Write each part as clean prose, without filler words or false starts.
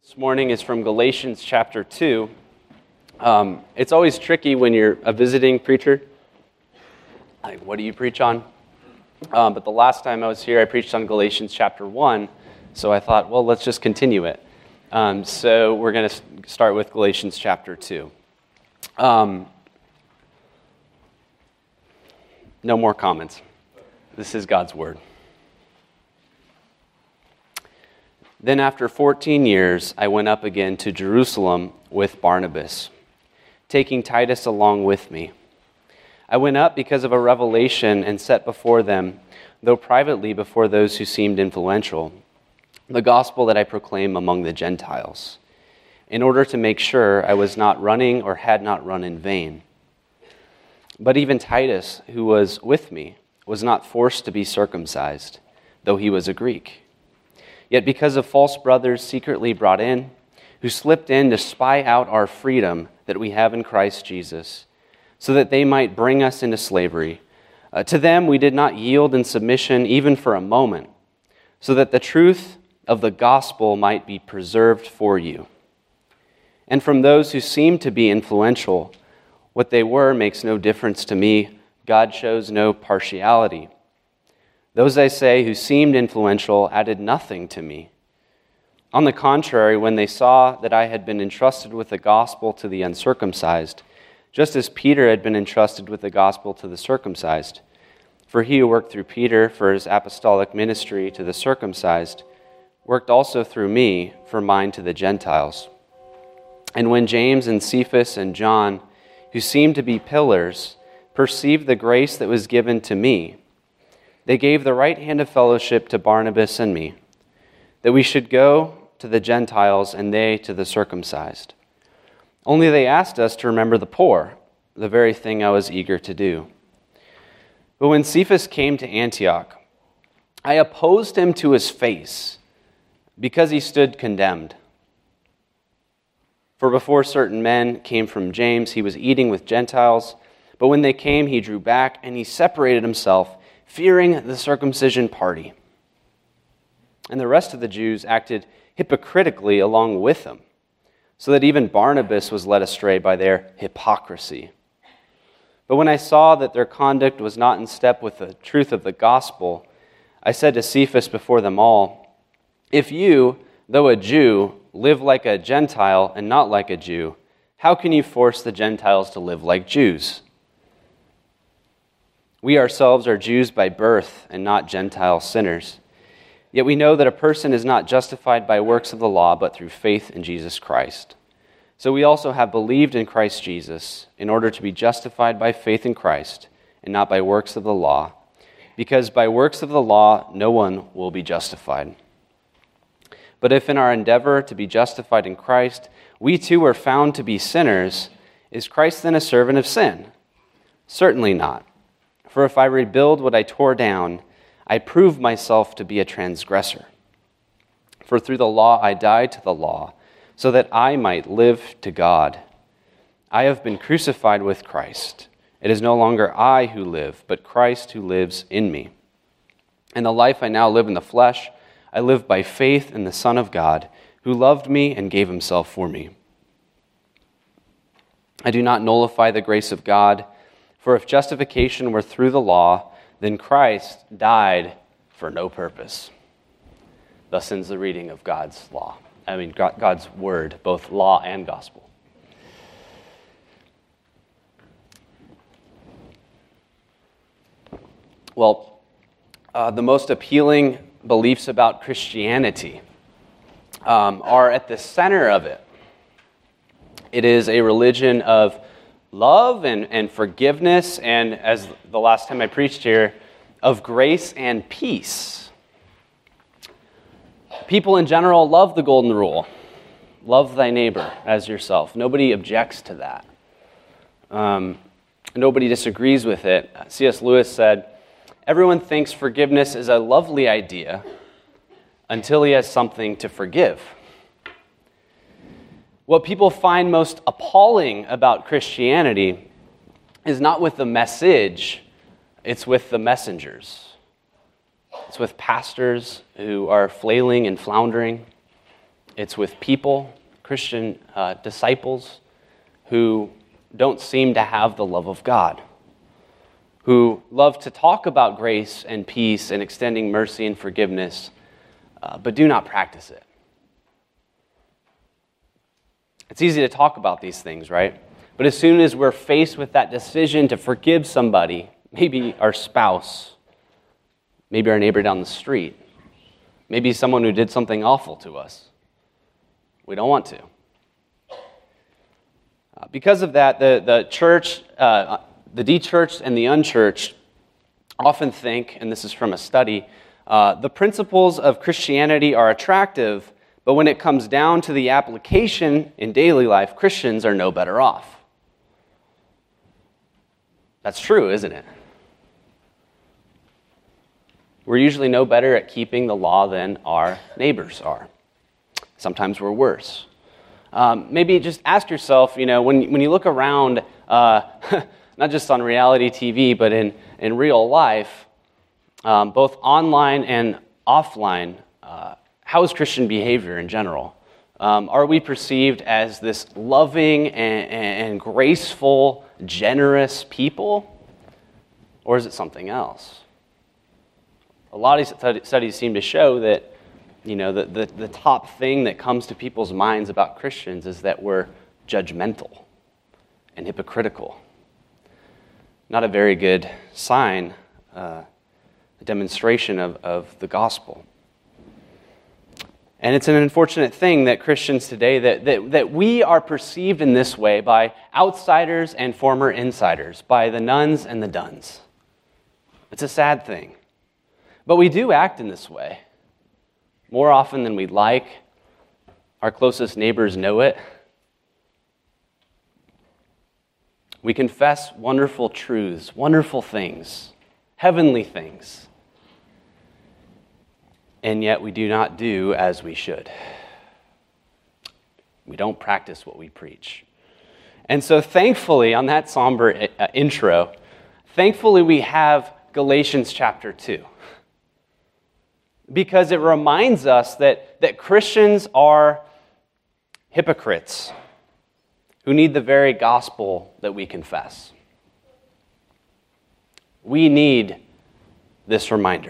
This morning is from Galatians chapter 2. It's always tricky when you're a visiting preacher. Like, what do you preach on? But the last time I was here, I preached on Galatians chapter 1. So I thought, well, let's just continue it. So we're going to start with Galatians chapter 2. No more comments. This is God's word. Then after 14 years, I went up again to Jerusalem with Barnabas, taking Titus along with me. I went up because of a revelation and set before them, though privately before those who seemed influential, the gospel that I proclaim among the Gentiles, in order to make sure I was not running or had not run in vain. But even Titus, who was with me, was not forced to be circumcised, though he was a Greek. Yet because of false brothers secretly brought in, who slipped in to spy out our freedom that we have in Christ Jesus, so that they might bring us into slavery, to them we did not yield in submission even for a moment, so that the truth of the gospel might be preserved for you. And from those who seemed to be influential, what they were makes no difference to me. God shows no partiality. Those, I say, who seemed influential added nothing to me. On the contrary, when they saw that I had been entrusted with the gospel to the uncircumcised, just as Peter had been entrusted with the gospel to the circumcised, for he who worked through Peter for his apostolic ministry to the circumcised, worked also through me for mine to the Gentiles. And when James and Cephas and John, who seemed to be pillars, perceived the grace that was given to me, they gave the right hand of fellowship to Barnabas and me, that we should go to the Gentiles and they to the circumcised. Only they asked us to remember the poor, the very thing I was eager to do. But when Cephas came to Antioch, I opposed him to his face, because he stood condemned. For before certain men came from James, he was eating with Gentiles, but when they came, he drew back and he separated himself, fearing the circumcision party. And the rest of the Jews acted hypocritically along with him, so that even Barnabas was led astray by their hypocrisy. But when I saw that their conduct was not in step with the truth of the gospel, I said to Cephas before them all, if you, though a Jew, live like a Gentile and not like a Jew, how can you force the Gentiles to live like Jews? We ourselves are Jews by birth and not Gentile sinners. Yet we know that a person is not justified by works of the law, but through faith in Jesus Christ. So we also have believed in Christ Jesus in order to be justified by faith in Christ and not by works of the law, because by works of the law no one will be justified. But if in our endeavor to be justified in Christ, we too are found to be sinners, is Christ then a servant of sin? Certainly not. For if I rebuild what I tore down, I prove myself to be a transgressor. For through the law I died to the law, so that I might live to God. I have been crucified with Christ. It is no longer I who live, but Christ who lives in me. And the life I now live in the flesh, I live by faith in the Son of God, who loved me and gave himself for me. I do not nullify the grace of God, for if justification were through the law, then Christ died for no purpose. Thus ends the reading of God's word, both law and gospel. Well, the most appealing beliefs about Christianity are at the center of it. It is a religion of love and forgiveness, and as the last time I preached here, of grace and peace. People in general love the golden rule. Love thy neighbor as yourself. Nobody objects to that. Nobody disagrees with it. C.S. Lewis said, everyone thinks forgiveness is a lovely idea until he has something to forgive. What people find most appalling about Christianity is not with the message, it's with the messengers. It's with pastors who are flailing and floundering. It's with people, Christian disciples, who don't seem to have the love of God, who love to talk about grace and peace and extending mercy and forgiveness, but do not practice it. It's easy to talk about these things, right? But as soon as we're faced with that decision to forgive somebody, maybe our spouse, maybe our neighbor down the street, maybe someone who did something awful to us, we don't want to. Because of that, the church, the de-churched and the unchurched often think, and this is from a study, the principles of Christianity are attractive, but when it comes down to the application in daily life, Christians are no better off. That's true, isn't it? We're usually no better at keeping the law than our neighbors are. Sometimes we're worse. Maybe just ask yourself, when you look around, not just on reality TV, but in real life, both online and offline, how is Christian behavior in general? Are we perceived as this loving and graceful, generous people? Or is it something else? A lot of studies seem to show that the top thing that comes to people's minds about Christians is that we're judgmental and hypocritical. Not a very good sign, a demonstration of the gospel. And it's an unfortunate thing that Christians today, that we are perceived in this way by outsiders and former insiders, by the nones and the dones. It's a sad thing. But we do act in this way more often than we'd like. Our closest neighbors know it. We confess wonderful truths, wonderful things, heavenly things. And yet we do not do as we should. We don't practice what we preach. And so thankfully, on that somber intro, thankfully we have Galatians chapter 2. Because it reminds us that Christians are hypocrites who need the very gospel that we confess. We need this reminder.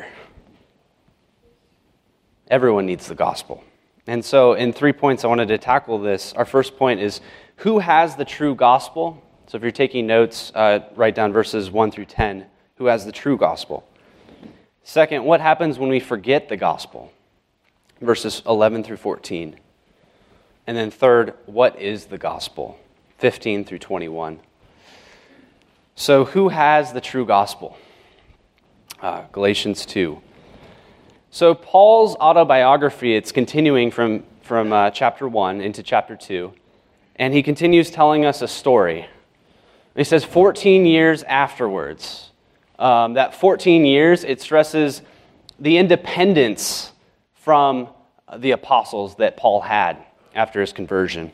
Everyone needs the gospel. And so in 3 points I wanted to tackle this. Our first point is, who has the true gospel? So if you're taking notes, write down verses 1 through 10. Who has the true gospel? Second, what happens when we forget the gospel? Verses 11 through 14. And then third, what is the gospel? 15 through 21. So who has the true gospel? Galatians 2. So Paul's autobiography, it's continuing from chapter 1 into chapter 2, and he continues telling us a story. He says 14 years afterwards. That 14 years, it stresses the independence from the apostles that Paul had after his conversion.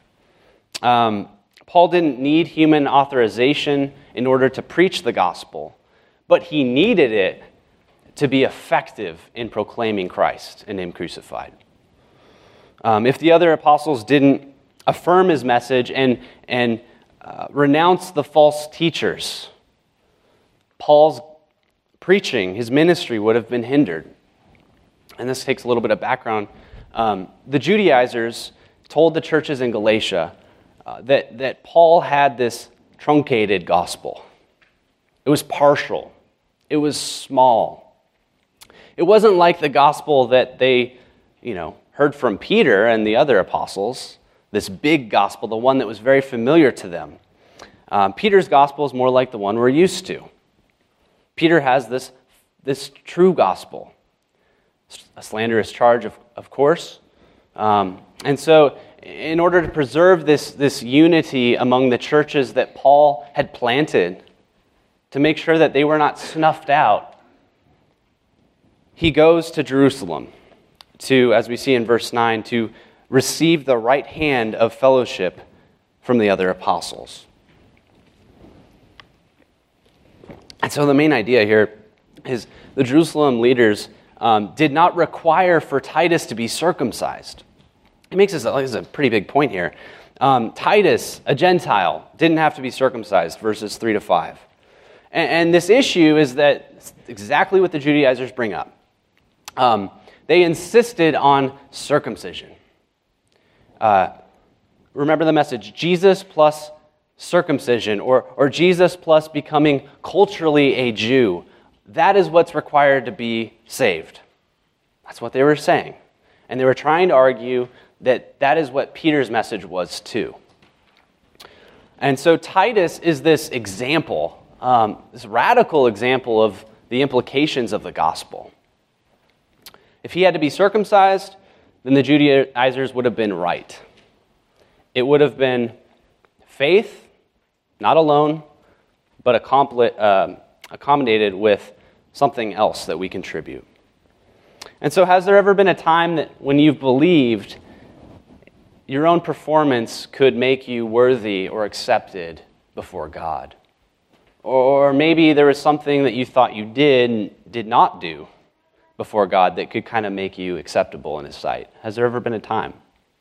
Paul didn't need human authorization in order to preach the gospel, but he needed it to be effective in proclaiming Christ and Him crucified. If the other apostles didn't affirm his message and renounce the false teachers, Paul's preaching, his ministry would have been hindered. And this takes a little bit of background. The Judaizers told the churches in Galatia that Paul had this truncated gospel. It was partial. It was small. It wasn't like the gospel that they, heard from Peter and the other apostles, this big gospel, the one that was very familiar to them. Peter's gospel is more like the one we're used to. Peter has this true gospel, a slanderous charge, of course. And so in order to preserve this unity among the churches that Paul had planted, to make sure that they were not snuffed out, he goes to Jerusalem to, as we see in verse 9, to receive the right hand of fellowship from the other apostles. And so the main idea here is the Jerusalem leaders did not require for Titus to be circumcised. he makes this a pretty big point here. Titus, a Gentile, didn't have to be circumcised, verses 3 to 5. And this issue is that it's exactly what the Judaizers bring up. They insisted on circumcision. Remember the message, Jesus plus circumcision, or Jesus plus becoming culturally a Jew. That is what's required to be saved. That's what they were saying. And they were trying to argue that that is what Peter's message was too. And so Titus is this example, this radical example of the implications of the gospel. If he had to be circumcised, then the Judaizers would have been right. It would have been faith, not alone, but accommodated with something else that we contribute. And so has there ever been a time that when you've believed, your own performance could make you worthy or accepted before God? Or maybe there was something that you thought you did not do before God that could kind of make you acceptable in His sight. Has there ever been a time?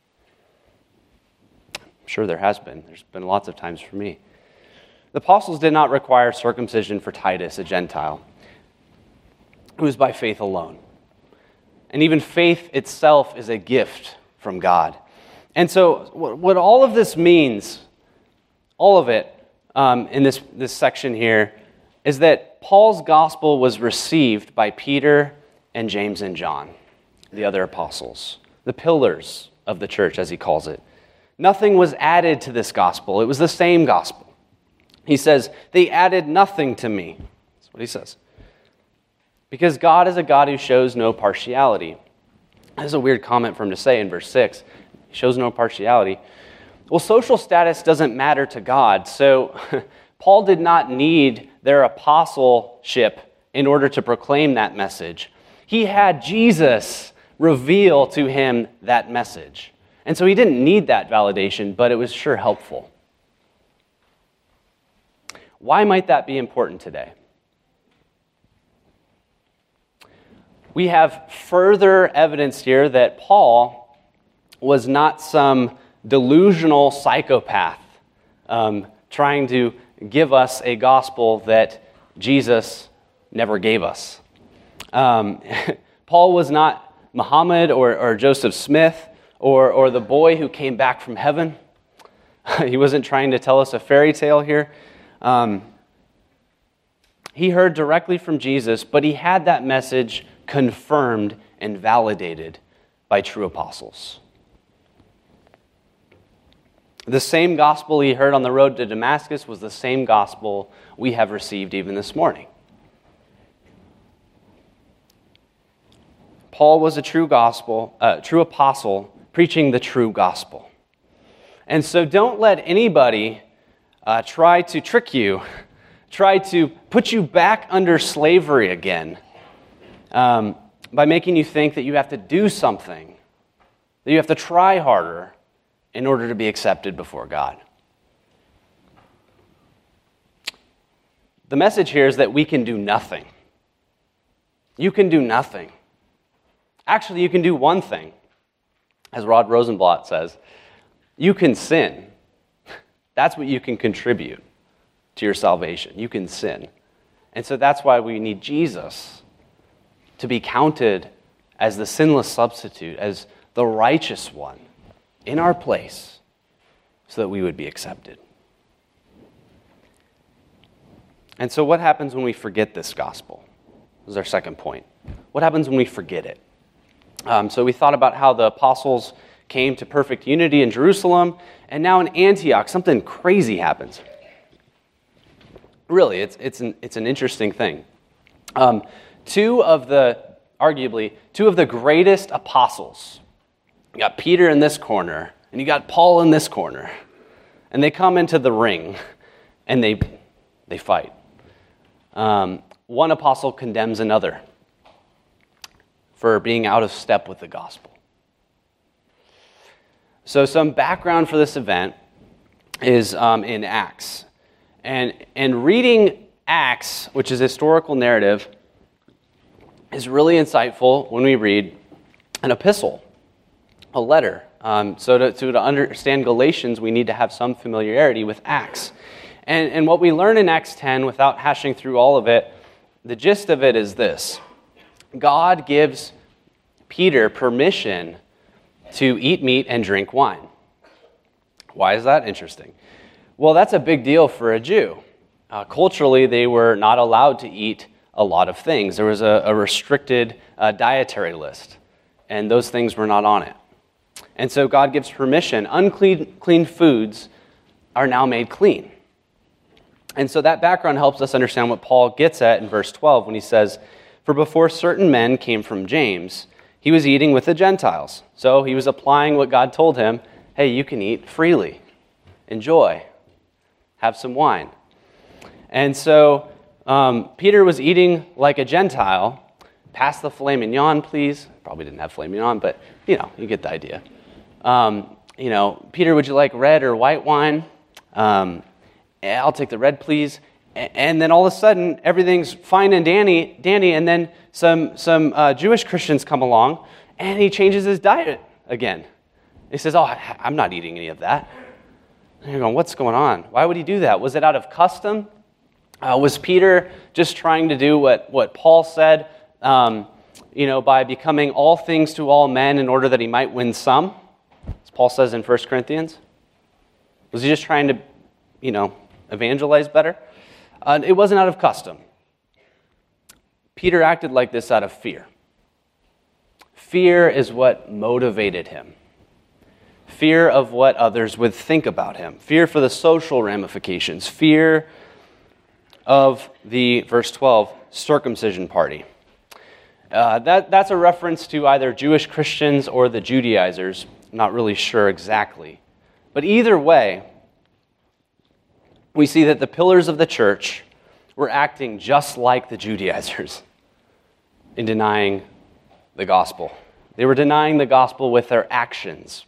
I'm sure there has been. There's been lots of times for me. The apostles did not require circumcision for Titus, a Gentile. It was by faith alone. And even faith itself is a gift from God. And so what all of this means, all of it in this section here, is that Paul's gospel was received by Peter and James and John, the other apostles, the pillars of the church, as he calls it. Nothing was added to this gospel. It was the same gospel. He says, they added nothing to me. That's what he says. Because God is a God who shows no partiality. That's a weird comment for him to say in verse 6. He shows no partiality. Well, social status doesn't matter to God, so Paul did not need their apostleship in order to proclaim that message. He had Jesus reveal to him that message. And so he didn't need that validation, but it was sure helpful. Why might that be important today? We have further evidence here that Paul was not some delusional psychopath trying to give us a gospel that Jesus never gave us. Paul was not Muhammad or Joseph Smith or the boy who came back from heaven. He wasn't trying to tell us a fairy tale here. He heard directly from Jesus, but he had that message confirmed and validated by true apostles. The same gospel he heard on the road to Damascus was the same gospel we have received even this morning. Paul was a true apostle preaching the true gospel. And so don't let anybody try to trick you, try to put you back under slavery again by making you think that you have to do something, that you have to try harder in order to be accepted before God. The message here is that we can do nothing. You can do nothing. Actually, you can do one thing. As Rod Rosenblatt says, you can sin. That's what you can contribute to your salvation. You can sin. And so that's why we need Jesus to be counted as the sinless substitute, as the righteous one in our place, so that we would be accepted. And so what happens when we forget this gospel? This is our second point. What happens when we forget it? So we thought about how the apostles came to perfect unity in Jerusalem, and now in Antioch, something crazy happens. Really, it's an interesting thing. Two of the greatest apostles. You got Peter in this corner, and you got Paul in this corner. And they come into the ring, and they fight. One apostle condemns another for being out of step with the gospel. So some background for this event is in Acts. And reading Acts, which is a historical narrative, is really insightful when we read an epistle. a letter. So to understand Galatians, we need to have some familiarity with Acts. And what we learn in Acts 10, without hashing through all of it, the gist of it is this. God gives Peter permission to eat meat and drink wine. Why is that interesting? Well, that's a big deal for a Jew. Culturally, they were not allowed to eat a lot of things. There was a restricted dietary list, and those things were not on it. And so God gives permission. Unclean foods are now made clean. And so that background helps us understand what Paul gets at in verse 12 when he says, "For before certain men came from James, he was eating with the Gentiles." So he was applying what God told him. Hey, you can eat freely. Enjoy. Have some wine. And so Peter was eating like a Gentile. Pass the filet mignon, please. Probably didn't have filet mignon, but you get the idea. Peter, would you like red or white wine? I'll take the red, please. And then all of a sudden, everything's fine and dandy, and then some Jewish Christians come along, and he changes his diet again. He says, "Oh, I'm not eating any of that." And you're going, what's going on? Why would he do that? Was it out of custom? Was Peter just trying to do what Paul said, by becoming all things to all men in order that he might win some, as Paul says in 1 Corinthians? Was he just trying to, evangelize better? It wasn't out of custom. Peter acted like this out of fear. Fear is what motivated him. Fear of what others would think about him. Fear for the social ramifications. Fear of the, verse 12, circumcision party. That's a reference to either Jewish Christians or the Judaizers. I'm not really sure exactly. But either way, we see that the pillars of the church were acting just like the Judaizers in denying the gospel. They were denying the gospel with their actions.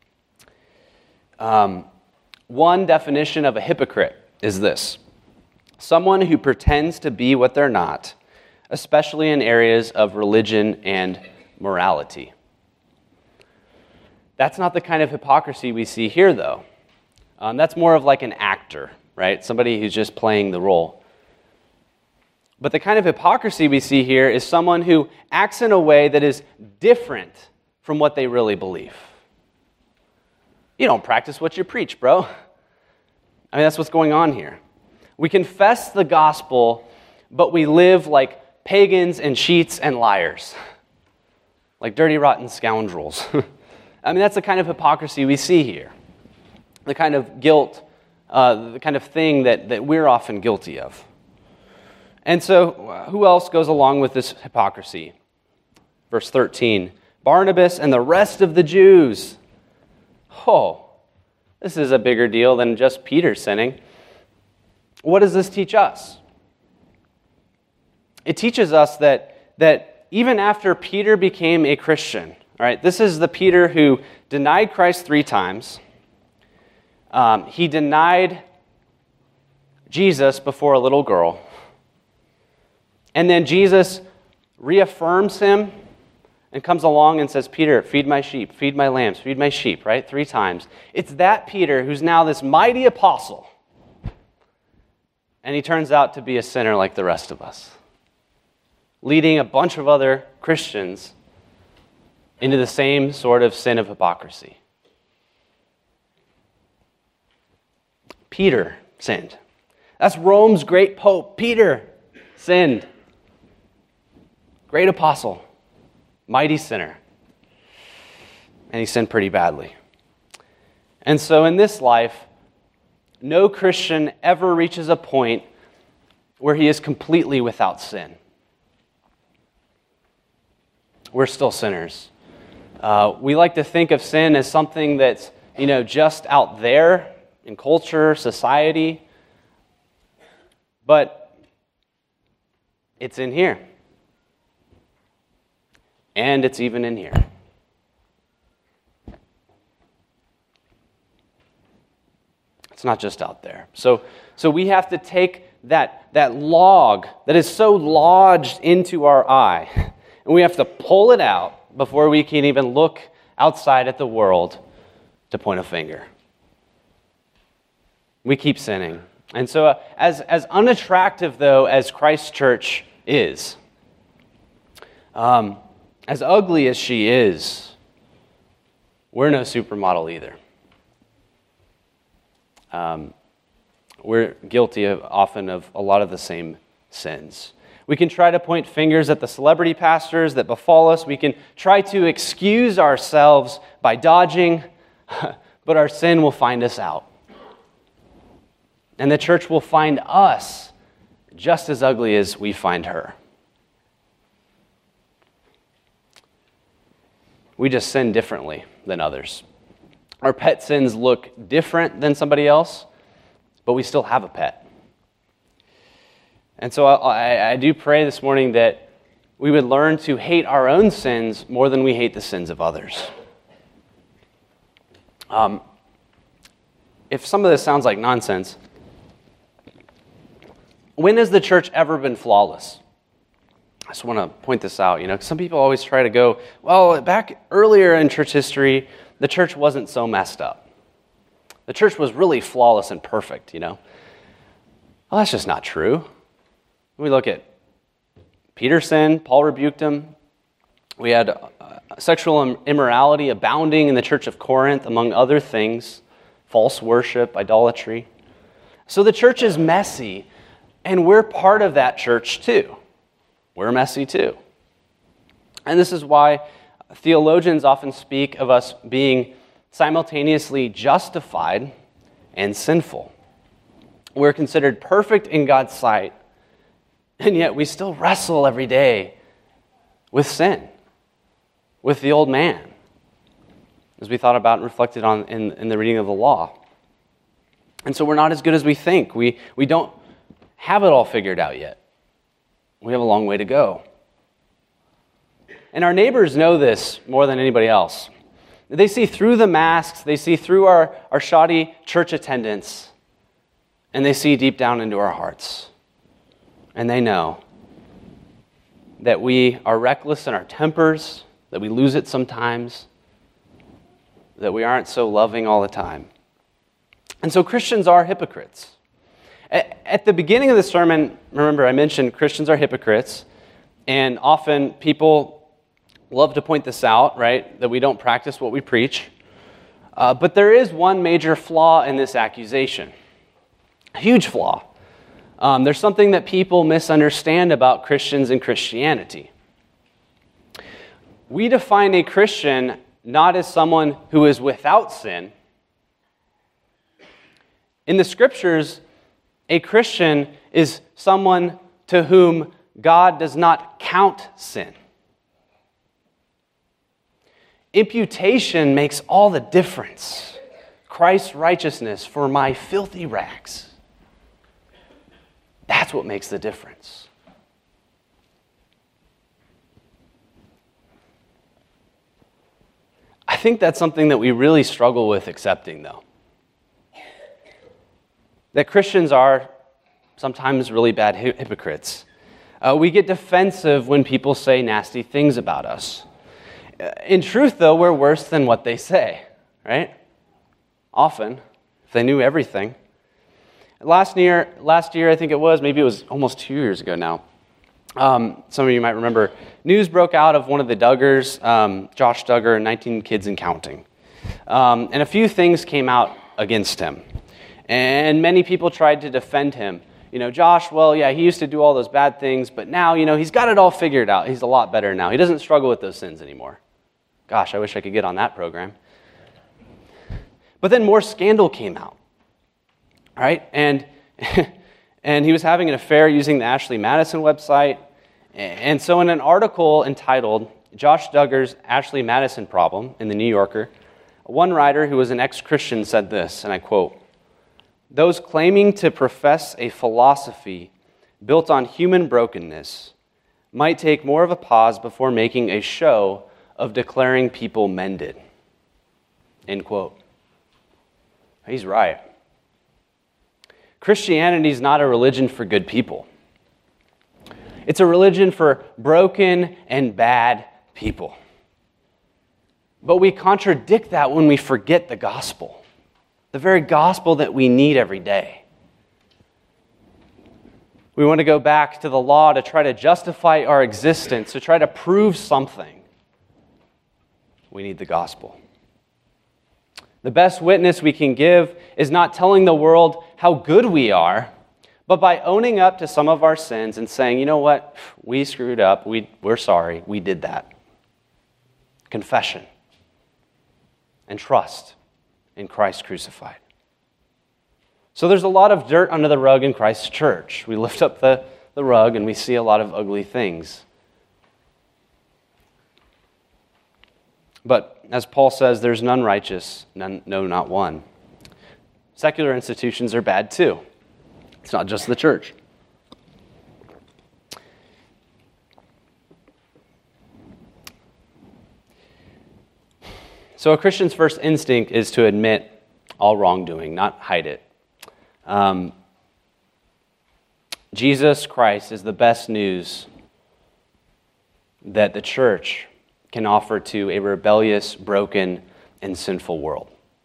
One definition of a hypocrite is this: someone who pretends to be what they're not, especially in areas of religion and morality. That's not the kind of hypocrisy we see here, though. That's more of like an actor, right? Somebody who's just playing the role. But the kind of hypocrisy we see here is someone who acts in a way that is different from what they really believe. You don't practice what you preach, bro. I mean, that's what's going on here. We confess the gospel, but we live like pagans and cheats and liars, like dirty, rotten scoundrels. I mean, that's the kind of hypocrisy we see here, the kind of guilt, the kind of thing that we're often guilty of. And so, who else goes along with this hypocrisy? Verse 13, Barnabas and the rest of the Jews. Oh, this is a bigger deal than just Peter sinning. What does this teach us? It teaches us that even after Peter became a Christian, all right, this is the Peter who denied Christ 3 times. He denied Jesus before a little girl. And then Jesus reaffirms him and comes along and says, Peter, feed my sheep, feed my lambs, feed my sheep, right? 3 times. It's that Peter who's now this mighty apostle. And he turns out to be a sinner like the rest of us, leading a bunch of other Christians into the same sort of sin of hypocrisy. Peter sinned. That's Rome's great pope. Peter sinned. Great apostle. Mighty sinner. And he sinned pretty badly. And so in this life, no Christian ever reaches a point where he is completely without sin. We're still sinners. We like to think of sin as something that's, just out there in culture, society. But it's in here. And it's even in here. It's not just out there. So we have to take that log that is so lodged into our eye, and we have to pull it out before we can even look outside at the world to point a finger. We keep sinning. And so as unattractive, though, as Christ's church is, as ugly as she is, we're no supermodel either. We're guilty often of a lot of the same sins. We can try to point fingers at the celebrity pastors that befall us. We can try to excuse ourselves by dodging, but our sin will find us out. And the church will find us just as ugly as we find her. We just sin differently than others. Our pet sins look different than somebody else, but we still have a pet. And so I do pray this morning that we would learn to hate our own sins more than we hate the sins of others. If some of this sounds like nonsense, when has the church ever been flawless? I just want to point this out. Some people always try to go, well, back earlier in church history, the church wasn't so messed up. The church was really flawless and perfect, Well, that's just not true. We look at Peter sinned, Paul rebuked him. We had sexual immorality abounding in the church of Corinth, among other things, false worship, idolatry. So the church is messy, and we're part of that church too. We're messy too. And this is why theologians often speak of us being simultaneously justified and sinful. We're considered perfect in God's sight, and yet we still wrestle every day with sin, with the old man, as we thought about and reflected on in the reading of the law. And so we're not as good as we think. We don't have it all figured out yet. We have a long way to go. And our neighbors know this more than anybody else. They see through the masks, they see through our shoddy church attendance, and they see deep down into our hearts. And they know that we are reckless in our tempers, that we lose it sometimes, that we aren't so loving all the time. And so Christians are hypocrites. At the beginning of the sermon, remember I mentioned Christians are hypocrites, and often people love to point this out, right, that we don't practice what we preach. But there is one major flaw in this accusation, a huge flaw. There's something that people misunderstand about Christians and Christianity. We define a Christian not as someone who is without sin. In the Scriptures, a Christian is someone to whom God does not count sin. Imputation makes all the difference. Christ's righteousness for my filthy rags. That's what makes the difference. I think that's something that we really struggle with accepting, though. That Christians are sometimes really bad hypocrites. We get defensive when people say nasty things about us. In truth, though, we're worse than what they say, right? Often, if they knew everything. Last year, I think it was, maybe it was almost 2 years ago now. Some of you might remember, news broke out of one of the Duggars, Josh Duggar, and 19 Kids and Counting. And a few things came out against him. And many people tried to defend him. Josh, well, yeah, he used to do all those bad things, but now, he's got it all figured out. He's a lot better now. He doesn't struggle with those sins anymore. Gosh, I wish I could get on that program. But then more scandal came out. Right? And he was having an affair using the Ashley Madison website. And so in an article entitled Josh Duggar's Ashley Madison Problem in the New Yorker, one writer who was an ex-Christian said this, and I quote, "Those claiming to profess a philosophy built on human brokenness might take more of a pause before making a show of declaring people mended." End quote. He's right. Christianity is not a religion for good people. It's a religion for broken and bad people. But we contradict that when we forget the gospel, the very gospel that we need every day. We want to go back to the law to try to justify our existence, to try to prove something. We need the gospel. The best witness we can give is not telling the world how good we are, but by owning up to some of our sins and saying, you know what, we screwed up, we're sorry, we did that. Confession and trust in Christ crucified. So there's a lot of dirt under the rug in Christ's church. We lift up the rug and we see a lot of ugly things. But as Paul says, there's none righteous, no, not one. Secular institutions are bad too. It's not just the church. So a Christian's first instinct is to admit all wrongdoing, not hide it. Jesus Christ is the best news that the church can offer to a rebellious, broken, and sinful world.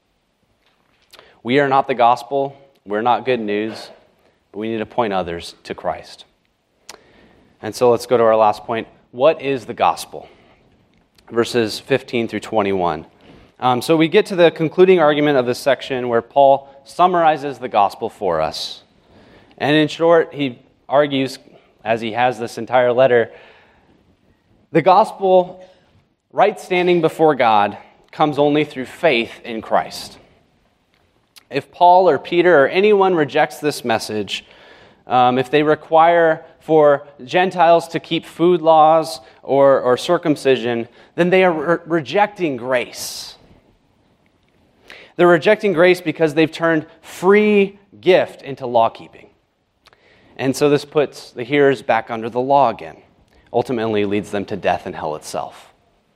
We are not the gospel. We're not good news. But we need to point others to Christ. And so let's go to our last point. What is the gospel? Verses 15 through 21. So we get to the concluding argument of this section where Paul summarizes the gospel for us. And in short, he argues, as he has this entire letter, the gospel, right standing before God, comes only through faith in Christ. If Paul or Peter or anyone rejects this message, if they require for Gentiles to keep food laws or circumcision, then they are rejecting grace. They're rejecting grace because they've turned free gift into law-keeping. And so this puts the hearers back under the law again. Ultimately leads them to death and hell itself.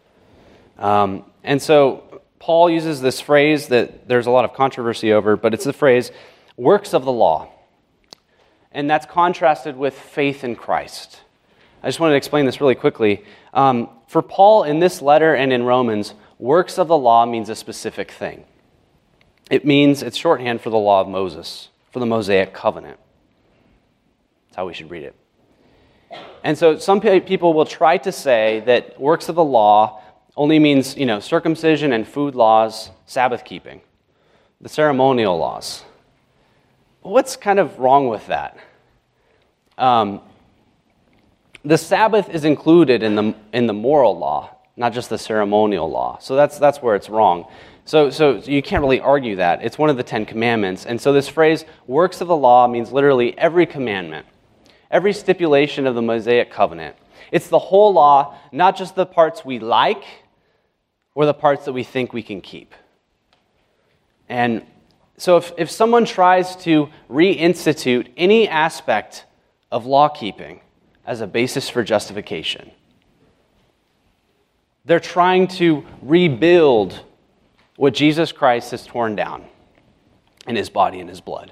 And so Paul uses this phrase that there's a lot of controversy over, but it's the phrase, works of the law. And that's contrasted with faith in Christ. I just wanted to explain this really quickly. For Paul, in this letter and in Romans, works of the law means a specific thing. It's shorthand for the law of Moses, for the Mosaic covenant. That's how we should read it. And so some people will try to say that works of the law only means, circumcision and food laws, Sabbath keeping, the ceremonial laws. What's kind of wrong with that? The Sabbath is included in the moral law, not just the ceremonial law. So that's where it's wrong. So you can't really argue that. It's one of the 10 commandments. And so this phrase, works of the law, means literally every commandment, every stipulation of the Mosaic covenant. It's the whole law, not just the parts we like or the parts that we think we can keep. And so if someone tries to reinstitute any aspect of law-keeping as a basis for justification, they're trying to rebuild what Jesus Christ has torn down in his body and his blood.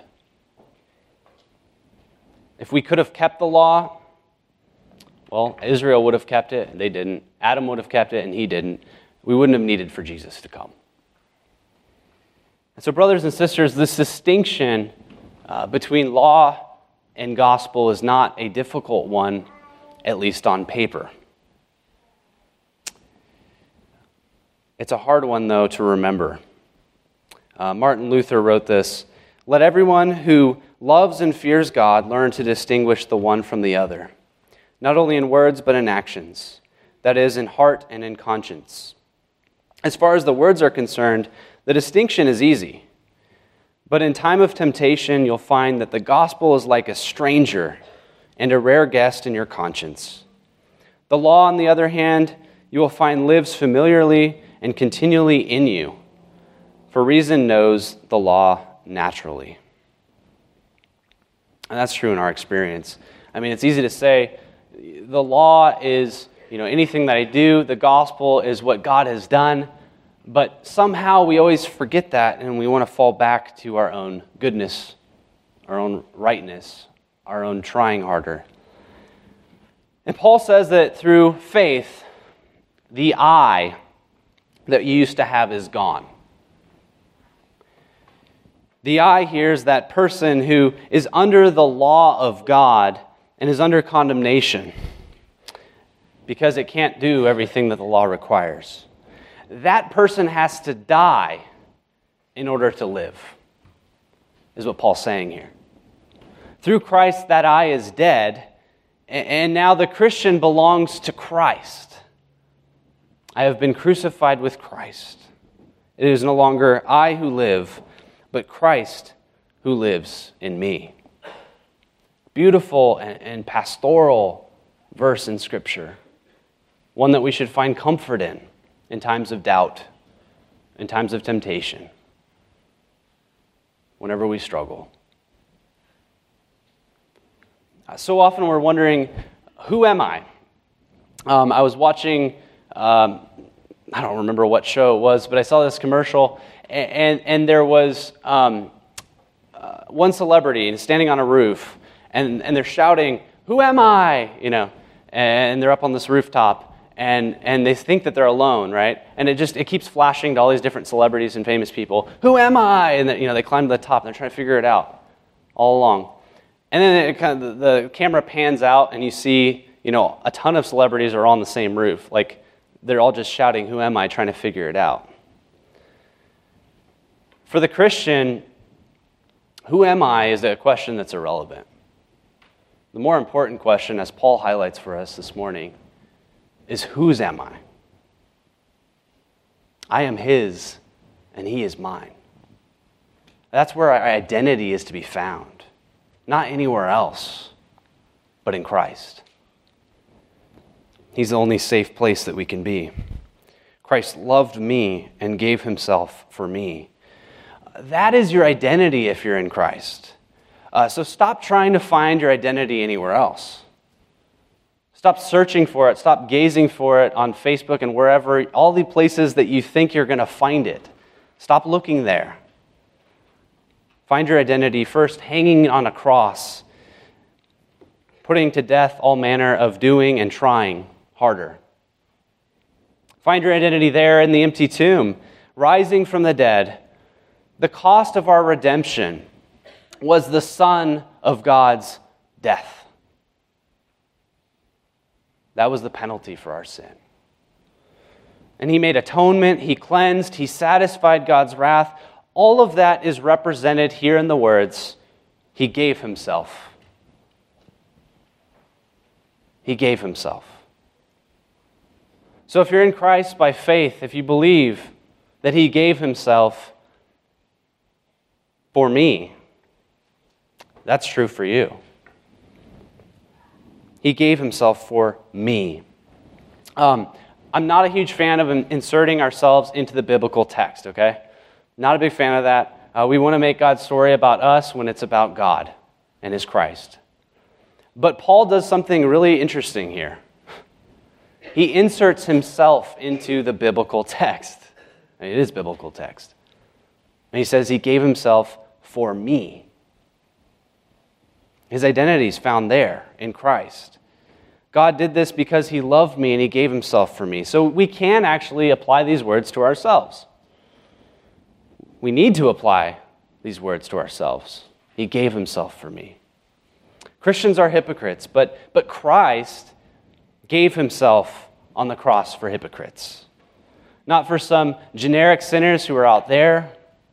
If we could have kept the law, well, Israel would have kept it, and they didn't. Adam would have kept it, and he didn't. We wouldn't have needed for Jesus to come. And so, brothers and sisters, this distinction between law and gospel is not a difficult one, at least on paper. It's a hard one, though, to remember. Martin Luther wrote this, "Let everyone who loves and fears God learn to distinguish the one from the other, not only in words but in actions, that is, in heart and in conscience. As far as the words are concerned, the distinction is easy. But in time of temptation, you'll find that the gospel is like a stranger and a rare guest in your conscience. The law, on the other hand, you will find lives familiarly and continually in you, for reason knows the law naturally." And that's true in our experience. I mean, it's easy to say the law is, anything that I do, the gospel is what God has done, but somehow we always forget that and we want to fall back to our own goodness, our own rightness, our own trying harder. And Paul says that through faith, the eye that you used to have is gone. The I here is that person who is under the law of God and is under condemnation because it can't do everything that the law requires. That person has to die in order to live, is what Paul's saying here. Through Christ, that I is dead, and now the Christian belongs to Christ. I have been crucified with Christ. It is no longer I who live, but Christ who lives in me. Beautiful and pastoral verse in Scripture. One that we should find comfort in times of doubt, in times of temptation, whenever we struggle. So often we're wondering, who am I? I was watching, I don't remember what show it was, but I saw this commercial, and there was one celebrity standing on a roof, and they're shouting, "Who am I?" And they're up on this rooftop, and they think that they're alone, right? And it keeps flashing to all these different celebrities and famous people. "Who am I?" And they climb to the top, and they're trying to figure it out all along. And then the camera pans out, and you see, a ton of celebrities are on the same roof. Like, they're all just shouting, "Who am I?" trying to figure it out. For the Christian, who am I is a question that's irrelevant. The more important question, as Paul highlights for us this morning, is whose am I? I am his, and he is mine. That's where our identity is to be found. Not anywhere else, but in Christ. He's the only safe place that we can be. Christ loved me and gave himself for me. That is your identity if you're in Christ. So stop trying to find your identity anywhere else. Stop searching for it. Stop gazing for it on Facebook and wherever, all the places that you think you're going to find it. Stop looking there. Find your identity first hanging on a cross, putting to death all manner of doing and trying harder. Find your identity there in the empty tomb, rising from the dead. The cost of our redemption was the Son of God's death. That was the penalty for our sin. And he made atonement, he cleansed, he satisfied God's wrath. All of that is represented here in the words, he gave himself. He gave himself. So if you're in Christ by faith, if you believe that he gave himself for me, that's true for you. He gave himself for me. I'm not a huge fan of inserting ourselves into the biblical text, okay? Not a big fan of that. We want to make God's story about us when it's about God and his Christ. But Paul does something really interesting here. He inserts himself into the biblical text. It is biblical text. And he says he gave himself for me. His identity is found there in Christ. God did this because he loved me and he gave himself for me. So we can actually apply these words to ourselves. We need to apply these words to ourselves. He gave himself for me. Christians are hypocrites, but Christ gave himself on the cross for hypocrites. Not for some generic sinners who are out there,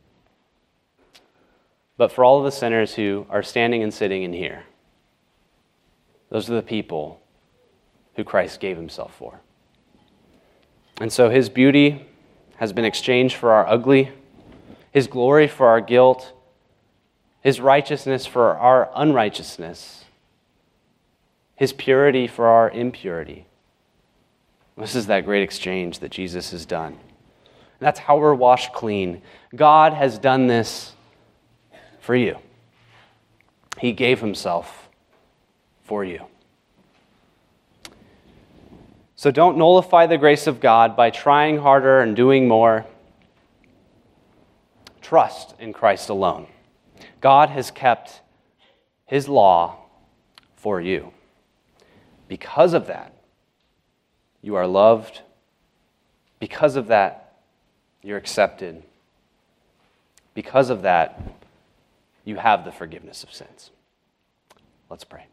but for all of the sinners who are standing and sitting in here. Those are the people who Christ gave himself for. And so his beauty has been exchanged for our ugly, his glory for our guilt, his righteousness for our unrighteousness, his purity for our impurity. This is that great exchange that Jesus has done. And that's how we're washed clean. God has done this for you. He gave himself for you. So don't nullify the grace of God by trying harder and doing more. Trust in Christ alone. God has kept his law for you. Because of that, you are loved. Because of that, You're accepted. Because of that, you have the forgiveness of sins. Let's pray.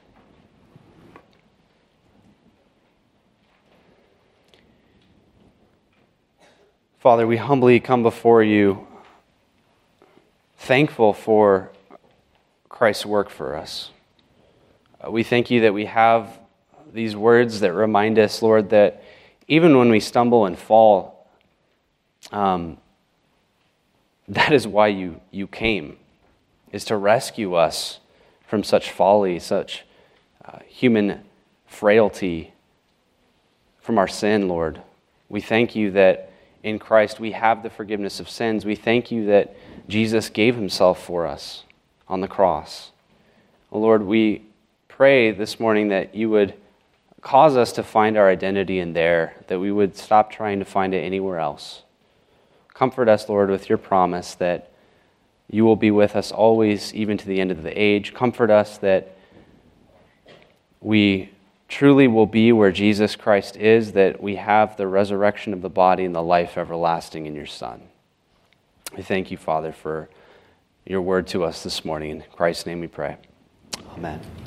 Father, we humbly come before you, thankful for Christ's work for us. We thank you that we have these words that remind us, Lord, that even when we stumble and fall, that is why you came, is to rescue us from such folly, such human frailty, from our sin, Lord. We thank you that in Christ we have the forgiveness of sins. We thank you that Jesus gave himself for us on the cross. Lord, we pray this morning that you would cause us to find our identity in there, that we would stop trying to find it anywhere else. Comfort us, Lord, with your promise that you will be with us always, even to the end of the age. Comfort us that we truly will be where Jesus Christ is, that we have the resurrection of the body and the life everlasting in your Son. We thank you, Father, for your word to us this morning. In Christ's name we pray. Amen.